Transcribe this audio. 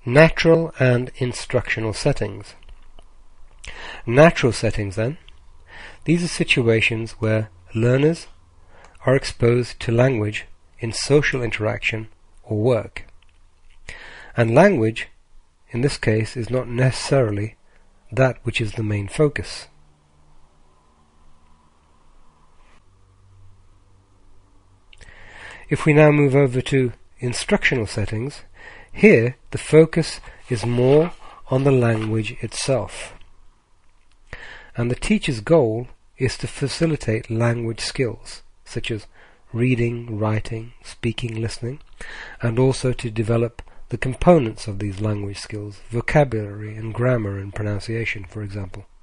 Natural and instructional settings. Natural settings, then. These are situations where learners are exposed to language in social interaction or work. And language, in this case, is not necessarily that which is the main focus. If we now move over to instructional settings, here the focus is more on the language itself. And the teacher's goal is to facilitate language skills, such as reading, writing, speaking, listening, and also to develop the components of these language skills, vocabulary and grammar and pronunciation, for example.